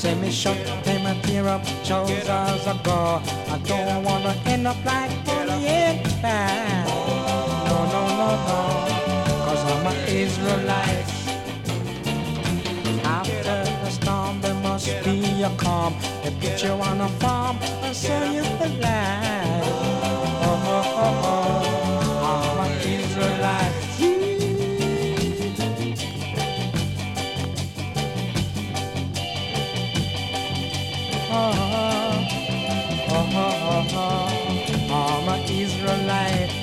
Say me shut them and tear up trousers ago. I don't wanna end up like Bonnie and Clyde. No, no, no, no, 'cause I'm an Israelite. After the storm there must be a calm. They put you on a farm and sell you for life. Oh, oh, oh, oh, I'm an Israelite. Oh, oh, oh, oh, I'm an Israelite.